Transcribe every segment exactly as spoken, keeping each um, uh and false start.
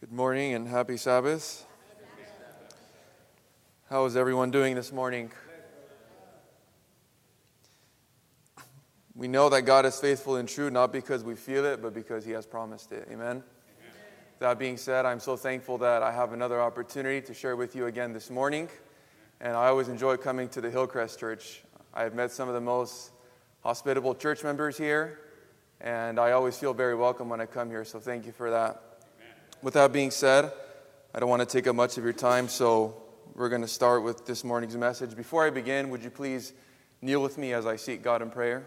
Good morning and happy Sabbath. How is everyone doing this morning? We know that God is faithful and true, not because we feel it, but because He has promised it. Amen? Amen. That being said, I'm so thankful that I have another opportunity to share with you again this morning. And I always enjoy coming to the Hillcrest Church. I have met some of the most hospitable church members here, and I always feel very welcome when I come here, so thank you for that. With that being said, I don't want to take up much of your time, so we're going to start with this morning's message. Before I begin, would you please kneel with me as I seek God in prayer?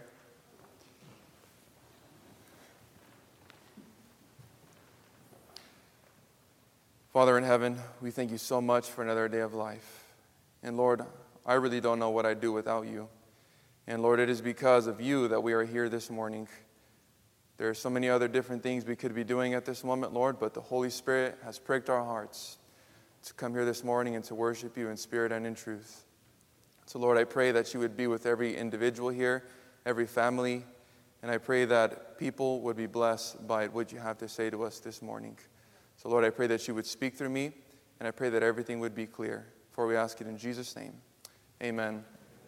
Father in heaven, we thank you so much for another day of life. And Lord, I really don't know what I'd do without you. And Lord, it is because of you that we are here this morning. There are so many other different things we could be doing at this moment, Lord, but the Holy Spirit has pricked our hearts to come here this morning and to worship you in spirit and in truth. So, Lord, I pray that you would be with every individual here, every family, and I pray that people would be blessed by what you have to say to us this morning. So, Lord, I pray that you would speak through me, and I pray that everything would be clear. For we ask it in Jesus' name. Amen.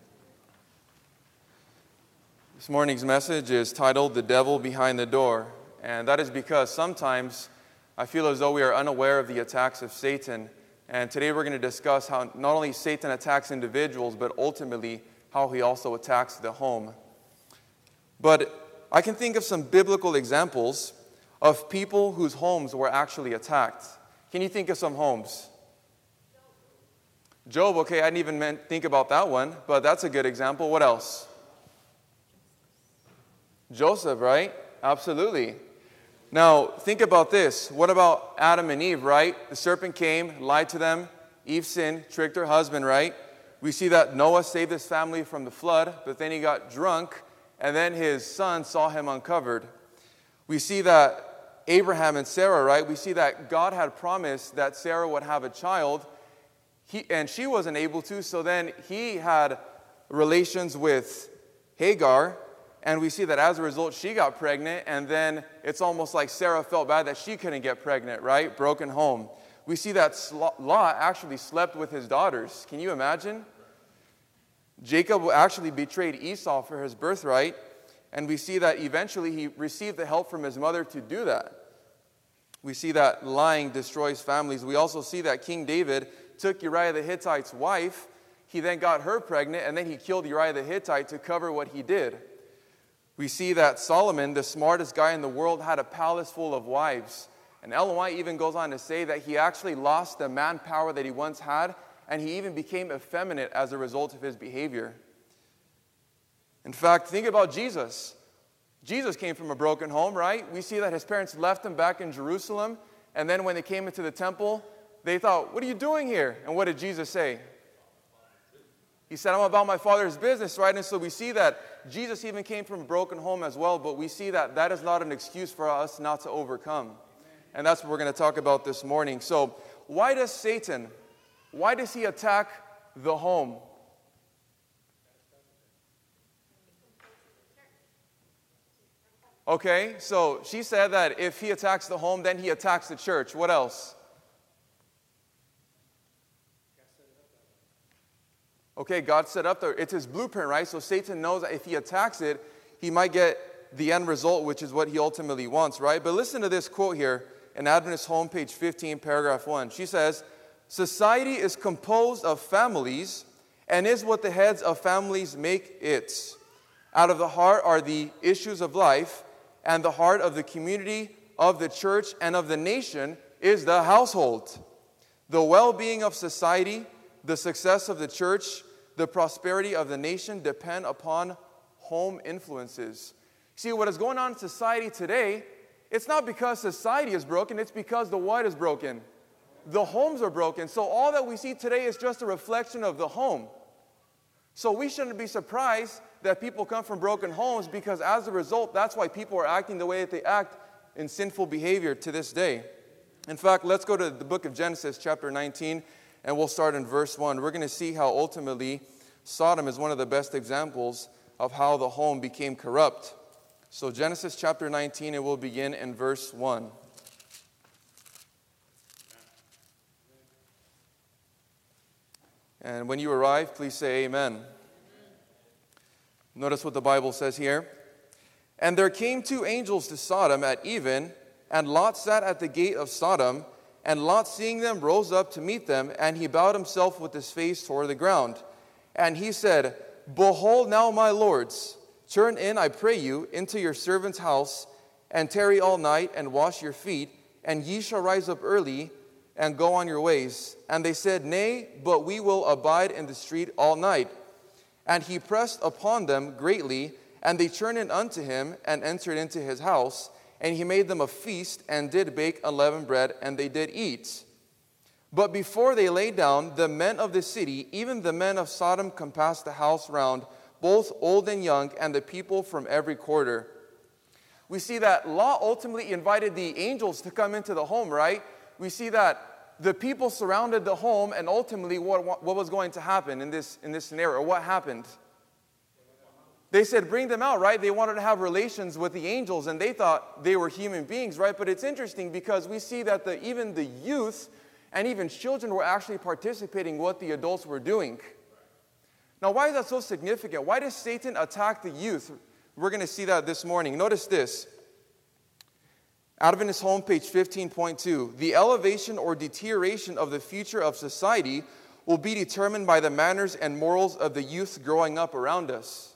This morning's message is titled, The Devil Behind the Door. And that is because sometimes I feel as though we are unaware of the attacks of Satan. And today we're going to discuss how not only Satan attacks individuals, but ultimately how he also attacks the home. But I can think of some biblical examples of people whose homes were actually attacked. Can you think of some homes? Job, okay, I didn't even meant, think about that one, but that's a good example. What else? Joseph, right? Absolutely. Now, think about this. What about Adam and Eve, right? The serpent came, lied to them. Eve sinned, tricked her husband, right? We see that Noah saved his family from the flood, but then he got drunk, and then his son saw him uncovered. We see that Abraham and Sarah, right? We see that God had promised that Sarah would have a child, he, and she wasn't able to, so then he had relations with Hagar, and we see that as a result, she got pregnant, and then it's almost like Sarah felt bad that she couldn't get pregnant, right? Broken home. We see that Lot actually slept with his daughters. Can you imagine? Jacob actually betrayed Esau for his birthright, and we see that eventually he received the help from his mother to do that. We see that lying destroys families. We also see that King David took Uriah the Hittite's wife. He then got her pregnant, and then he killed Uriah the Hittite to cover what he did. We see that Solomon, the smartest guy in the world, had a palace full of wives. And Ellen White even goes on to say that he actually lost the manpower that he once had, and he even became effeminate as a result of his behavior. In fact, think about Jesus. Jesus came from a broken home, right? We see that his parents left him back in Jerusalem, and then when they came into the temple, they thought, "What are you doing here?" And what did Jesus say? He said, "I'm about my Father's business," right? And so we see that Jesus even came from a broken home as well, but we see that that is not an excuse for us not to overcome. And that's what we're going to talk about this morning. So why does Satan, why does he attack the home? Okay, so she said that if he attacks the home, then he attacks the church. What else? Okay, God set up there. It's his blueprint, right? So Satan knows that if he attacks it, he might get the end result, which is what he ultimately wants, right? But listen to this quote here in Adventist Home, page fifteen, paragraph one. She says, "Society is composed of families and is what the heads of families make it. Out of the heart are the issues of life, and the heart of the community, of the church, and of the nation is the household. The well-being of society, the success of the church, the prosperity of the nation depend upon home influences." See, what is going on in society today, it's not because society is broken, it's because the what is broken? The homes are broken. So all that we see today is just a reflection of the home. So we shouldn't be surprised that people come from broken homes, because as a result, that's why people are acting the way that they act in sinful behavior to this day. In fact, let's go to the book of Genesis, chapter nineteen, and we'll start in verse one. We're going to see how ultimately Sodom is one of the best examples of how the home became corrupt. So Genesis chapter nineteen, and we'll begin in verse one. And when you arrive, please say amen. Notice what the Bible says here. And there came two angels to Sodom at even, and Lot sat at the gate of Sodom. And Lot, seeing them, rose up to meet them, and he bowed himself with his face toward the ground. And he said, Behold now, my lords, turn in, I pray you, into your servant's house, and tarry all night, and wash your feet, and ye shall rise up early, and go on your ways. And they said, Nay, but we will abide in the street all night. And he pressed upon them greatly, and they turned in unto him, and entered into his house. And he made them a feast, and did bake unleavened bread, and they did eat. But before they lay down, the men of the city, even the men of Sodom, compassed the house round, both old and young, and the people from every quarter. We see that Lot ultimately invited the angels to come into the home, right? We see that the people surrounded the home, and ultimately what, what was going to happen in this, in this scenario? What happened? They said, bring them out, right? They wanted to have relations with the angels, and they thought they were human beings, right? But it's interesting because we see that the, even the youth and even children were actually participating in what the adults were doing. Now, why is that so significant? Why does Satan attack the youth? We're going to see that this morning. Notice this. Adventist Home, page fifteen point two. The elevation or deterioration of the future of society will be determined by the manners and morals of the youth growing up around us.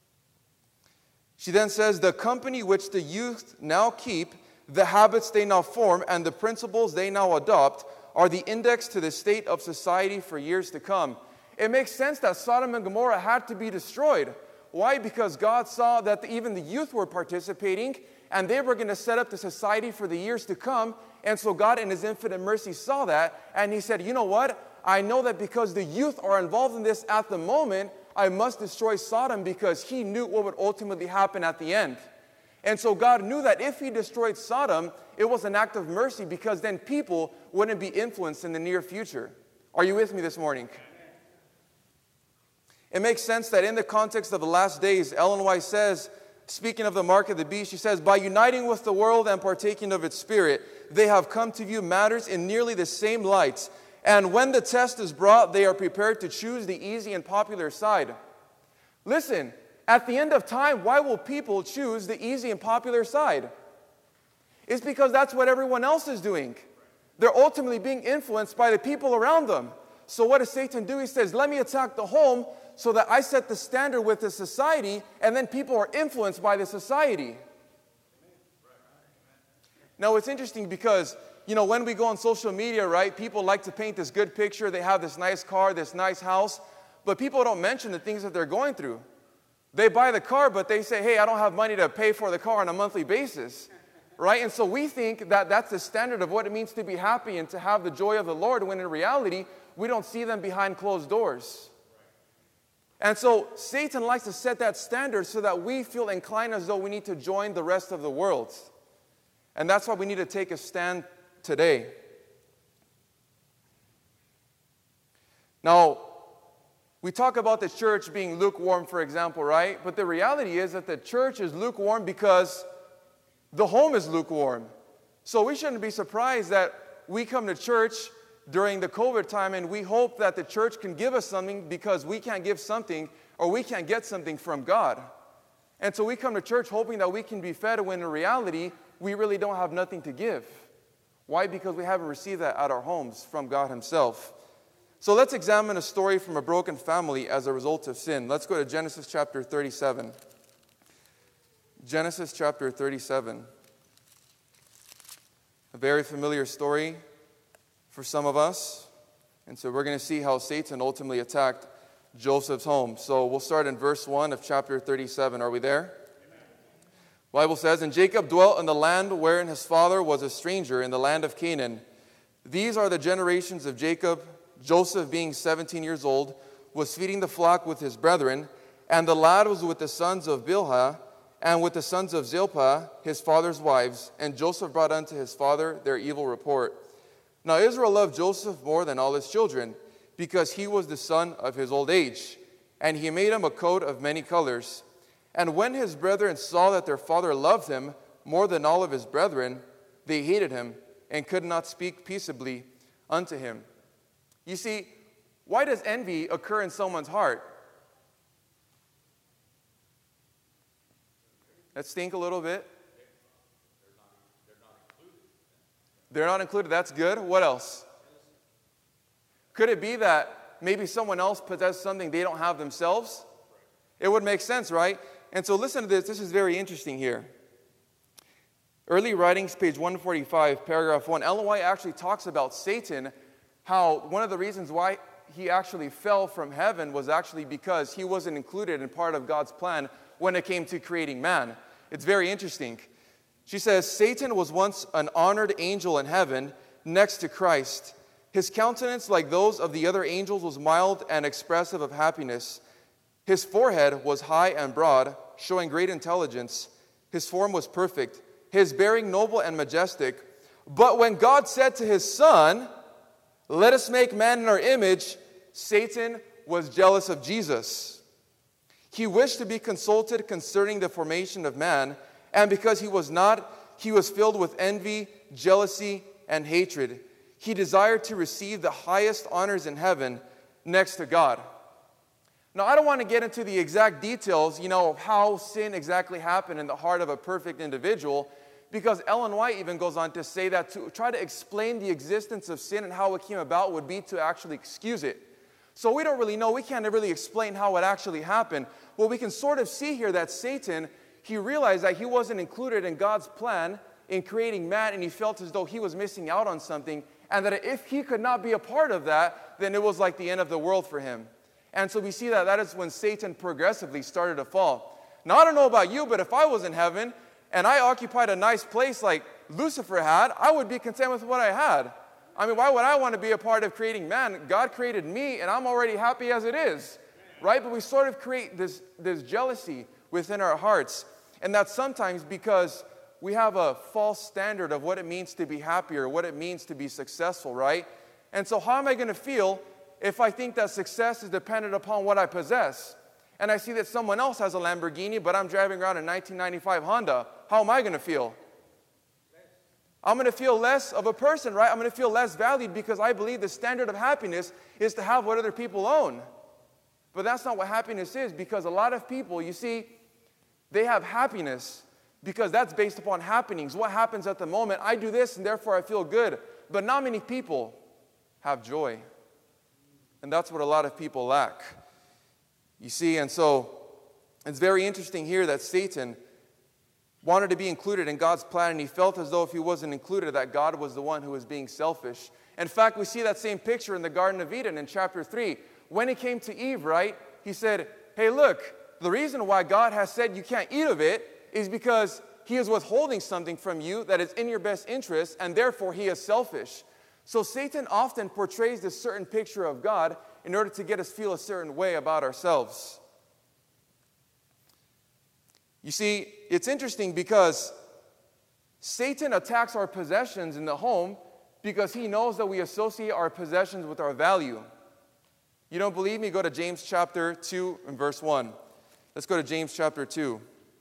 She then says, the company which the youth now keep, the habits they now form, and the principles they now adopt are the index to the state of society for years to come. It makes sense that Sodom and Gomorrah had to be destroyed. Why? Because God saw that even the youth were participating, and they were going to set up the society for the years to come. And so God, in His infinite mercy, saw that, and He said, you know what? I know that because the youth are involved in this at the moment, I must destroy Sodom, because He knew what would ultimately happen at the end. And so God knew that if He destroyed Sodom, it was an act of mercy, because then people wouldn't be influenced in the near future. Are you with me this morning? It makes sense that in the context of the last days, Ellen White says, speaking of the mark of the beast, she says, by uniting with the world and partaking of its spirit, they have come to view matters in nearly the same lights. And when the test is brought, they are prepared to choose the easy and popular side. Listen, at the end of time, why will people choose the easy and popular side? It's because that's what everyone else is doing. They're ultimately being influenced by the people around them. So what does Satan do? He says, let me attack the home so that I set the standard with the society, and then people are influenced by the society. Now, it's interesting because, you know, when we go on social media, right, people like to paint this good picture. They have this nice car, this nice house, but people don't mention the things that they're going through. They buy the car, but they say, hey, I don't have money to pay for the car on a monthly basis, right? And so we think that that's the standard of what it means to be happy and to have the joy of the Lord, when in reality, we don't see them behind closed doors. And so Satan likes to set that standard so that we feel inclined as though we need to join the rest of the world. And that's why we need to take a stand today. Now, we talk about the church being lukewarm, for example, right? But the reality is that the church is lukewarm because the home is lukewarm. So we shouldn't be surprised that we come to church during the COVID time and we hope that the church can give us something because we can't give something, or we can't get something from God. And so we come to church hoping that we can be fed, when in reality, we really don't have nothing to give. Why? Because we haven't received that at our homes from God Himself. So let's examine a story from a broken family as a result of sin. Let's go to Genesis chapter thirty-seven. Genesis chapter thirty-seven. A very familiar story for some of us. And so we're going to see how Satan ultimately attacked Joseph's home. So we'll start in verse one of chapter thirty-seven. Are we there? The Bible says, and Jacob dwelt in the land wherein his father was a stranger, in the land of Canaan. These are the generations of Jacob. Joseph, being seventeen years old, was feeding the flock with his brethren, and the lad was with the sons of Bilhah, and with the sons of Zilpah, his father's wives. And Joseph brought unto his father their evil report. Now Israel loved Joseph more than all his children, because he was the son of his old age. And he made him a coat of many colors. And when his brethren saw that their father loved him more than all of his brethren, they hated him and could not speak peaceably unto him. You see, Why does envy occur in someone's heart? Let's think a little bit. They're not included. That's good. What else? Could it be that maybe someone else possesses something they don't have themselves? It would make sense, right? And so listen to this. This is very interesting here. Early Writings, page one forty-five, paragraph one. Ellen White actually talks about Satan, how one of the reasons why he actually fell from heaven was actually because he wasn't included in part of God's plan when it came to creating man. It's very interesting. She says, Satan was once an honored angel in heaven next to Christ. His countenance, like those of the other angels, was mild and expressive of happiness. His forehead was high and broad, showing great intelligence. His form was perfect, his bearing noble and majestic. But when God said to his Son, let us make man in our image, Satan was jealous of Jesus. He wished to be consulted concerning the formation of man, and because he was not, he was filled with envy, jealousy, and hatred. He desired to receive the highest honors in heaven next to God. Now, I don't want to get into the exact details, you know, of how sin exactly happened in the heart of a perfect individual, because Ellen White even goes on to say that to try to explain the existence of sin and how it came about would be to actually excuse it. So we don't really know. We can't really explain how it actually happened. Well, we can sort of see here that Satan, he realized that he wasn't included in God's plan in creating man, and he felt as though he was missing out on something, and that if he could not be a part of that, then it was like the end of the world for him. And so we see that that is when Satan progressively started to fall. Now, I don't know about you, but if I was in heaven and I occupied a nice place like Lucifer had, I would be content with what I had. I mean, why would I want to be a part of creating man? God created me, and I'm already happy as it is, right? But we sort of create this, this jealousy within our hearts, and that's sometimes because we have a false standard of what it means to be happy or what it means to be successful, right? And so how am I going to feel if I think that success is dependent upon what I possess? And I see that someone else has a Lamborghini, but I'm driving around a nineteen ninety-five Honda. How am I going to feel? I'm going to feel less of a person, right? I'm going to feel less valued because I believe the standard of happiness is to have what other people own. But that's not what happiness is, because a lot of people, you see, they have happiness because that's based upon happenings. What happens at the moment? I do this and therefore I feel good. But not many people have joy. And that's what a lot of people lack. You see, and so it's very interesting here that Satan wanted to be included in God's plan, and he felt as though if he wasn't included, that God was the one who was being selfish. In fact, we see that same picture in the Garden of Eden in chapter three. When he came to Eve, right, he said, hey, look, the reason why God has said you can't eat of it is because he is withholding something from you that is in your best interest, and therefore he is selfish. So Satan often portrays this certain picture of God in order to get us feel a certain way about ourselves. You see, it's interesting because Satan attacks our possessions in the home because he knows that we associate our possessions with our value. You don't believe me? Go to James chapter two and verse one. Let's go to James chapter two.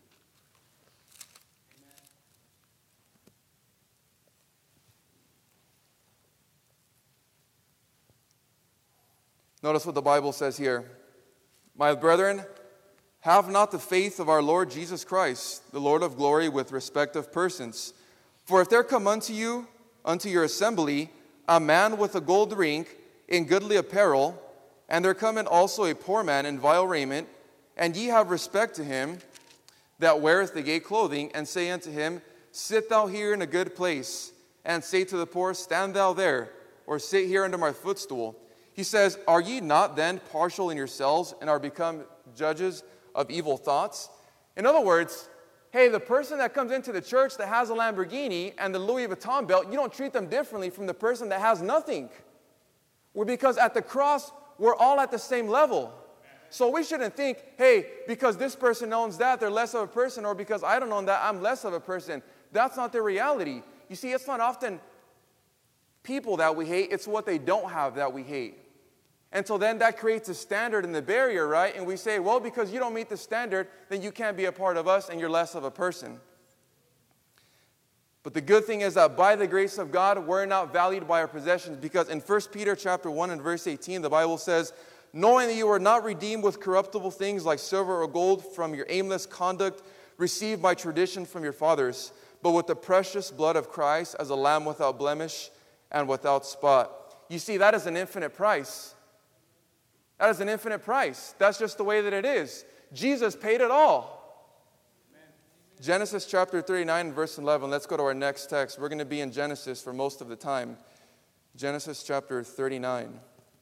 Notice what the Bible says here. My brethren, have not the faith of our Lord Jesus Christ, the Lord of glory, with respect of persons. For if there come unto you, unto your assembly, a man with a gold ring, in goodly apparel, and there come in also a poor man in vile raiment, and ye have respect to him that weareth the gay clothing, and say unto him, sit thou here in a good place, and say to the poor, stand thou there, or sit here under my footstool. He says, are ye not then partial in yourselves, and are become judges of evil thoughts? In other words, hey, the person that comes into the church that has a Lamborghini and the Louis Vuitton belt, you don't treat them differently from the person that has nothing. Well, because at the cross, we're all at the same level. So we shouldn't think, hey, because this person owns that, they're less of a person, or because I don't own that, I'm less of a person. That's not the reality. You see, it's not often people that we hate, it's what they don't have that we hate. And so then that creates a standard and the barrier, right? And we say, well, because you don't meet the standard, then you can't be a part of us and you're less of a person. But the good thing is that by the grace of God, we're not valued by our possessions, because in First Peter chapter one and verse eighteen, the Bible says, knowing that you are not redeemed with corruptible things like silver or gold from your aimless conduct received by tradition from your fathers, but with the precious blood of Christ as a lamb without blemish and without spot. You see, that is an infinite price. That is an infinite price. That's just the way that it is. Jesus paid it all. Genesis chapter thirty-nine and verse eleven. Let's go to our next text. We're going to be in Genesis for most of the time. Genesis chapter thirty-nine.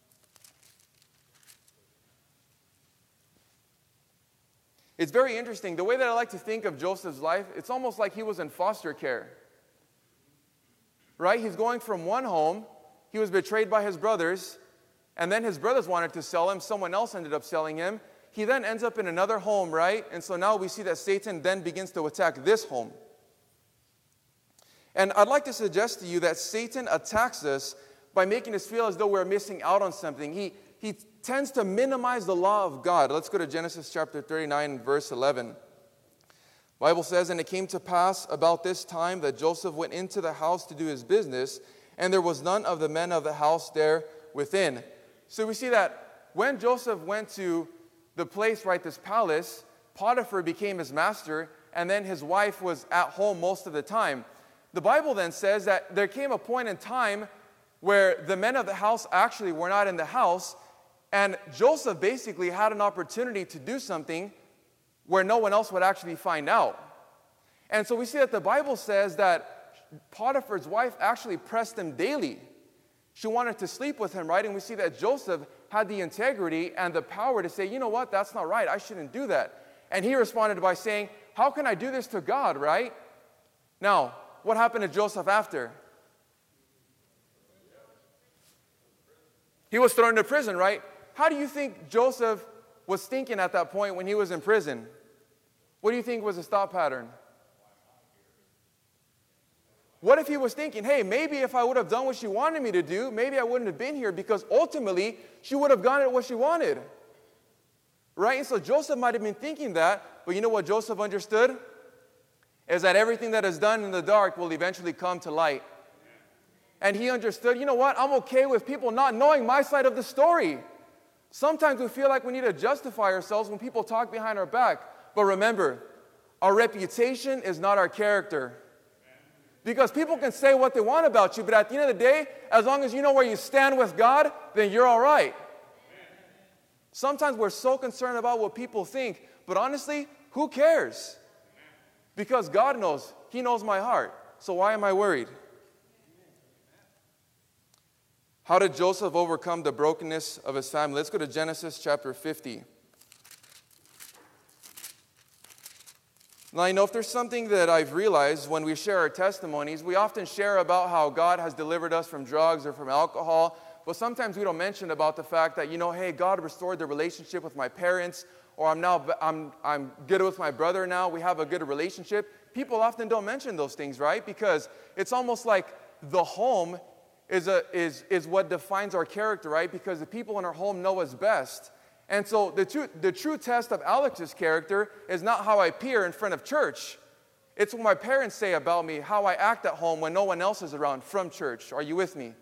It's very interesting. The way that I like to think of Joseph's life, it's almost like he was in foster care. Right? He's going from one home. He was betrayed by his brothers. And then his brothers wanted to sell him. Someone else ended up selling him. He then ends up in another home, right? And so now we see that Satan then begins to attack this home. And I'd like to suggest to you that Satan attacks us by making us feel as though we're missing out on something. He, he tends to minimize the law of God. Let's go to Genesis chapter thirty-nine and verse eleven. The Bible says, and it came to pass about this time that Joseph went into the house to do his business, and there was none of the men of the house there within. So we see that when Joseph went to the place, right, this palace, Potiphar became his master, and then his wife was at home most of the time. The Bible then says that there came a point in time where the men of the house actually were not in the house, and Joseph basically had an opportunity to do something where no one else would actually find out. And so we see that the Bible says that Potiphar's wife actually pressed him daily. She wanted to sleep with him, right? And we see that Joseph had the integrity and the power to say, you know what, that's not right. I shouldn't do that. And he responded by saying, how can I do this to God, right? Now, what happened to Joseph after? He was thrown into prison, right? How do you think Joseph was thinking at that point when he was in prison? What do you think was his thought pattern? What if he was thinking, hey, maybe if I would have done what she wanted me to do, maybe I wouldn't have been here, because ultimately she would have gotten what she wanted. Right? And so Joseph might have been thinking that, but you know what Joseph understood? Is that everything that is done in the dark will eventually come to light. And he understood, you know what, I'm okay with people not knowing my side of the story. Sometimes we feel like we need to justify ourselves when people talk behind our back. But remember, our reputation is not our character. Because people can say what they want about you, but at the end of the day, as long as you know where you stand with God, then you're all right. Sometimes we're so concerned about what people think, but honestly, who cares? Because God knows. He knows my heart. So why am I worried? How did Joseph overcome the brokenness of his family? Let's go to Genesis chapter fifty. Now, you know, if there's something that I've realized when we share our testimonies, we often share about how God has delivered us from drugs or from alcohol, but sometimes we don't mention about the fact that, you know, hey, God restored the relationship with my parents, or I'm now I'm I'm good with my brother now. We have a good relationship. People often don't mention those things, right? Because it's almost like the home is a is is what defines our character, right? Because the people in our home know us best. And so the true, the true test of Alex's character is not how I appear in front of church. It's what my parents say about me, how I act at home when no one else is around from church. Are you with me? Amen.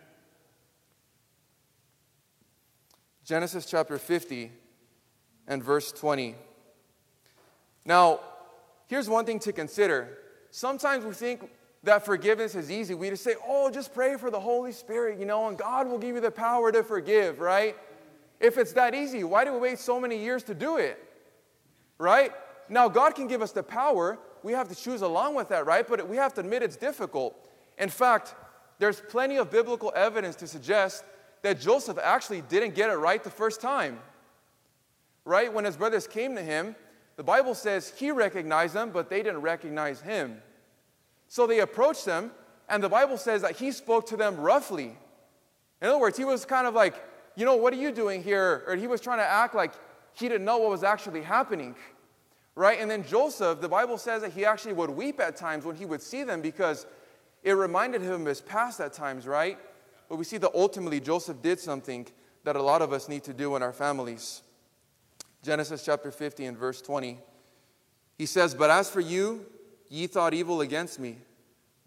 Genesis chapter fifty and verse twenty. Now, here's one thing to consider. Sometimes we think that forgiveness is easy. We just say, oh, just pray for the Holy Spirit, you know, and God will give you the power to forgive, right? If it's that easy, why do we wait so many years to do it? Right? Now, God can give us the power. We have to choose along with that, right? But we have to admit it's difficult. In fact, there's plenty of biblical evidence to suggest that Joseph actually didn't get it right the first time. Right? When his brothers came to him, the Bible says he recognized them, but they didn't recognize him. So they approached him, and the Bible says that he spoke to them roughly. In other words, he was kind of like, you know, what are you doing here? Or he was trying to act like he didn't know what was actually happening, right? And then Joseph, the Bible says that he actually would weep at times when he would see them because it reminded him of his past at times, right? But we see that ultimately Joseph did something that a lot of us need to do in our families. Genesis chapter fifty and verse twenty. He says, but as for you, ye thought evil against me,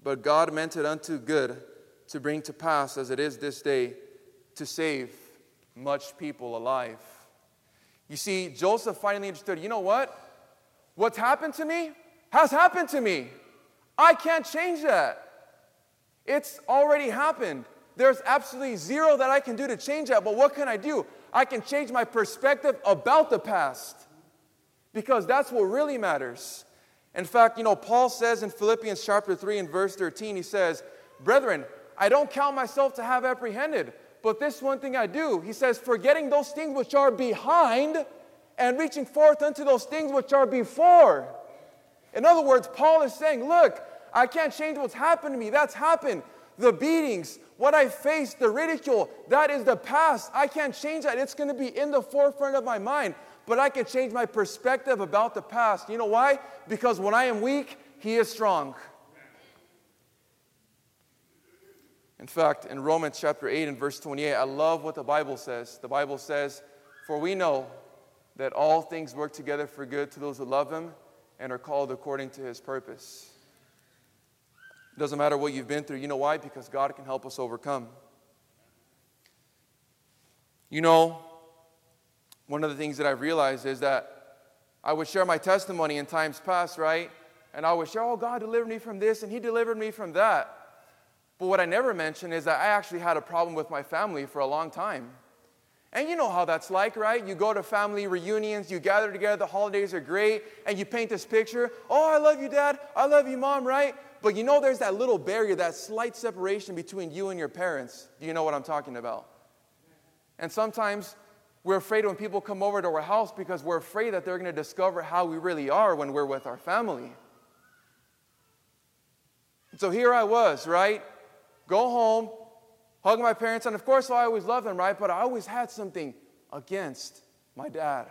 but God meant it unto good to bring to pass as it is this day, to save much people alive. You see, Joseph finally understood, you know what? What's happened to me has happened to me. I can't change that. It's already happened. There's absolutely zero that I can do to change that. But what can I do? I can change my perspective about the past, because that's what really matters. In fact, you know, Paul says in Philippians chapter three and verse thirteen, he says, "Brethren, I don't count myself to have apprehended, but this one thing I do," he says, "forgetting those things which are behind and reaching forth unto those things which are before." In other words, Paul is saying, look, I can't change what's happened to me. That's happened. The beatings, what I faced, the ridicule, that is the past. I can't change that. It's going to be in the forefront of my mind. But I can change my perspective about the past. You know why? Because when I am weak, He is strong. In fact, in Romans chapter eight and verse twenty-eight, I love what the Bible says. The Bible says, "For we know that all things work together for good to those who love Him and are called according to His purpose." It doesn't matter what you've been through. You know why? Because God can help us overcome. You know, one of the things that I've realized is that I would share my testimony in times past, right? And I would share, oh, God delivered me from this and He delivered me from that. But what I never mention is that I actually had a problem with my family for a long time. And you know how that's like, right? You go to family reunions, you gather together, the holidays are great, and you paint this picture. Oh, I love you, Dad. I love you, Mom, right? But you know there's that little barrier, that slight separation between you and your parents. Do you know what I'm talking about? And sometimes we're afraid when people come over to our house because we're afraid that they're going to discover how we really are when we're with our family. So here I was, right? Go home, hug my parents, and of course I always loved them, right? But I always had something against my dad.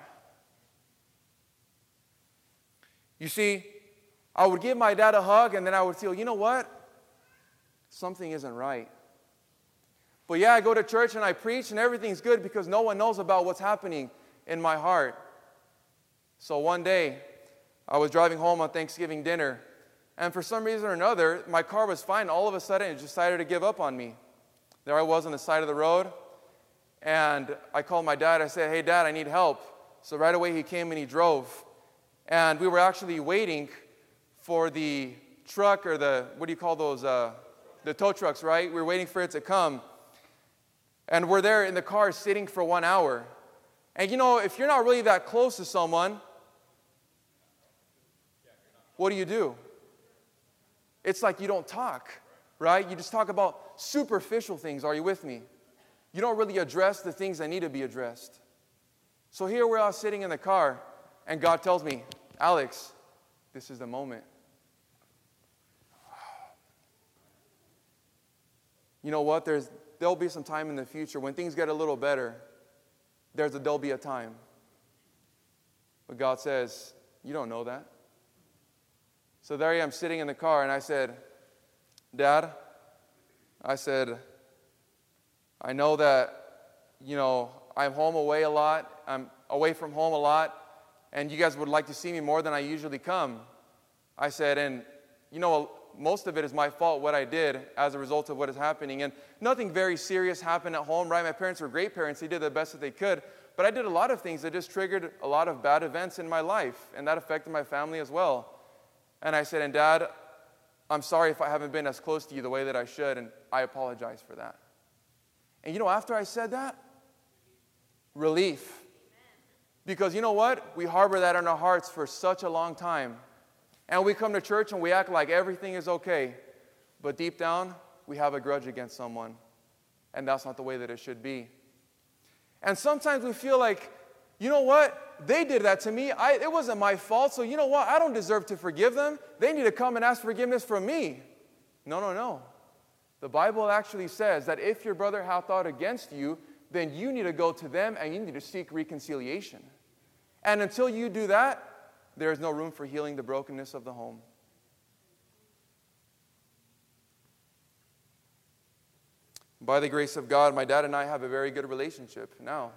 You see, I would give my dad a hug, and then I would feel, you know what? Something isn't right. But yeah, I go to church and I preach, and everything's good because no one knows about what's happening in my heart. So one day, I was driving home on Thanksgiving dinner, and for some reason or another, my car was fine. All of a sudden, it decided to give up on me. There I was on the side of the road, and I called my dad. I said, "Hey, Dad, I need help." So right away, he came and he drove. And we were actually waiting for the truck, or the, what do you call those, uh, the tow trucks, right? We were waiting for it to come. And we're there in the car sitting for one hour. And you know, if you're not really that close to someone, what do you do? It's like you don't talk, right? You just talk about superficial things. Are you with me? You don't really address the things that need to be addressed. So here we're all sitting in the car, and God tells me, "Alex, this is the moment." You know what? There's, there'll be some time in the future when things get a little better. There's a, there'll be a time. But God says, you don't know that. So there I am sitting in the car, and I said, "Dad," I said, "I know that, you know, I'm home away a lot. I'm away from home a lot, and you guys would like to see me more than I usually come." I said, "And, you know, most of it is my fault, what I did as a result of what is happening. And nothing very serious happened at home, right? My parents were great parents. They did the best that they could. But I did a lot of things that just triggered a lot of bad events in my life, and that affected my family as well." And I said, "And Dad, I'm sorry if I haven't been as close to you the way that I should, and I apologize for that." And you know, after I said that, relief. Because you know what? We harbor that in our hearts for such a long time. And we come to church and we act like everything is okay. But deep down, we have a grudge against someone. And that's not the way that it should be. And sometimes we feel like, you know what? They did that to me. I, it wasn't my fault. So you know what? I don't deserve to forgive them. They need to come and ask forgiveness from me. No, no, no. The Bible actually says that if your brother hath aught against you, then you need to go to them and you need to seek reconciliation. And until you do that, there is no room for healing the brokenness of the home. By the grace of God, my dad and I have a very good relationship now.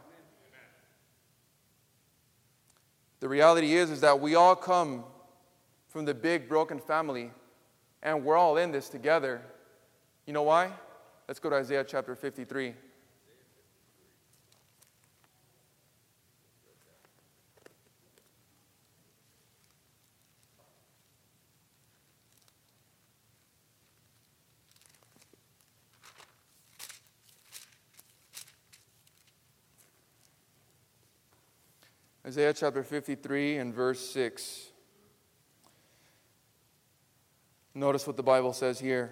The reality is, is that we all come from the big broken family And we're all in this together. You know why? Let's go to Isaiah chapter fifty-three. Isaiah chapter fifty-three and verse six. Notice what the Bible says here.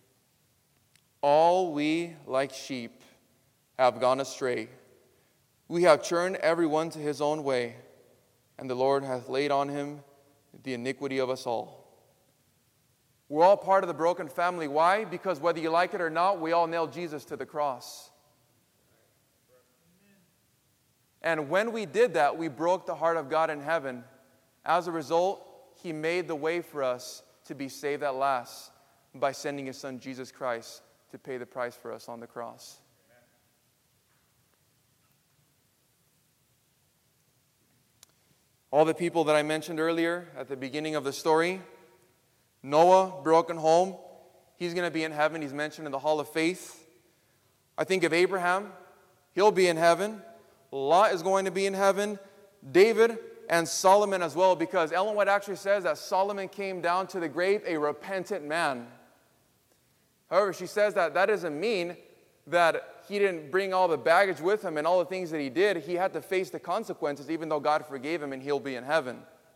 All we like sheep have gone astray. We have turned everyone to his own way, and the Lord hath laid on him the iniquity of us all. We're all part of the broken family. Why? Because whether you like it or not, we all nailed Jesus to the cross. And when we did that, we broke the heart of God in heaven. As a result, He made the way for us to be saved at last by sending His Son, Jesus Christ, to pay the price for us on the cross. All the people that I mentioned earlier at the beginning of the story, Noah, broken home, he's going to be in heaven. He's mentioned in the Hall of Faith. I think of Abraham, he'll be in heaven. Lot is going to be in heaven. David and Solomon as well, because Ellen White actually says that Solomon came down to the grave a repentant man. However, she says that that doesn't mean that he didn't bring all the baggage with him and all the things that he did. He had to face the consequences, even though God forgave him, and he'll be in heaven.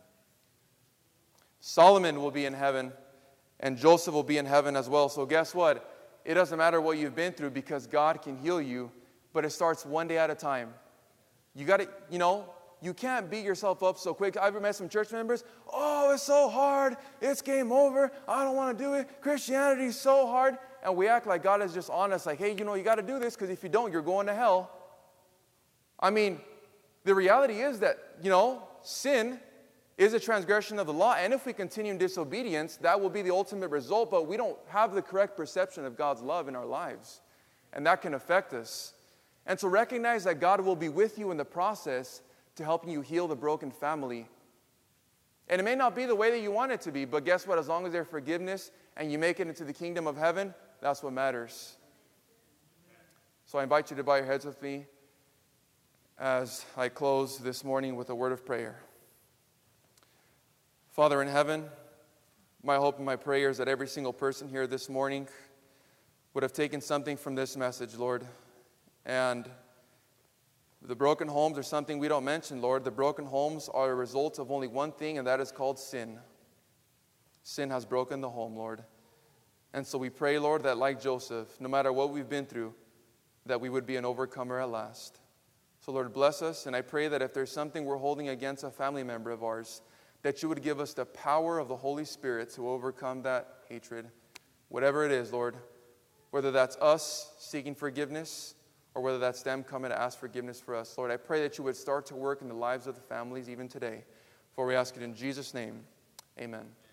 Solomon will be in heaven, and Joseph will be in heaven as well. So guess what? It doesn't matter what you've been through, because God can heal you, but it starts one day at a time. You got to, you know, you can't beat yourself up so quick. I've met some church members, oh, it's so hard. It's game over. I don't want to do it. Christianity is so hard. And we act like God is just on us, like, hey, you know, you got to do this, because if you don't, you're going to hell. I mean, the reality is that, you know, sin is a transgression of the law. And if we continue in disobedience, that will be the ultimate result. But we don't have the correct perception of God's love in our lives. And that can affect us. And so recognize that God will be with you in the process to helping you heal the broken family. And it may not be the way that you want it to be, but guess what? As long as there's forgiveness and you make it into the kingdom of heaven, that's what matters. So I invite you to bow your heads with me as I close this morning with a word of prayer. Father in heaven, my hope and my prayer is that every single person here this morning would have taken something from this message, Lord. And the broken homes are something we don't mention, Lord. The broken homes are a result of only one thing, and that is called sin. Sin has broken the home, Lord. And so we pray, Lord, that like Joseph, no matter what we've been through, that we would be an overcomer at last. So, Lord, bless us, and I pray that if there's something we're holding against a family member of ours, that you would give us the power of the Holy Spirit to overcome that hatred. Whatever it is, Lord, whether that's us seeking forgiveness, or whether that's them coming to ask forgiveness for us. Lord, I pray that you would start to work in the lives of the families even today. For we ask it in Jesus' name, amen.